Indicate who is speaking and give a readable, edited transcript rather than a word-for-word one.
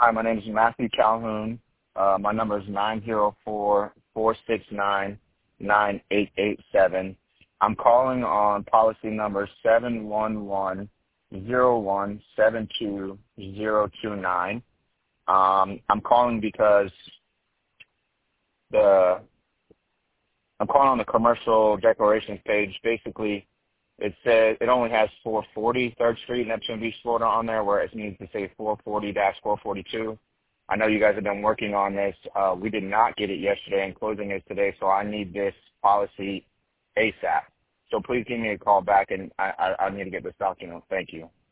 Speaker 1: Hi, my name is Matthew Calhoun. My number is 904-469-9887. I'm calling on policy number 711-0172-029. I'm calling because I'm calling on the commercial declarations page. Basically, it says it only has 440 3rd Street, Neptune Beach, Florida on there, where it needs to say 440-442. I know you guys have been working on this. We did not get it yesterday, and closing is today, so I need this policy ASAP. So please give me a call back, and I need to get this document. Thank you.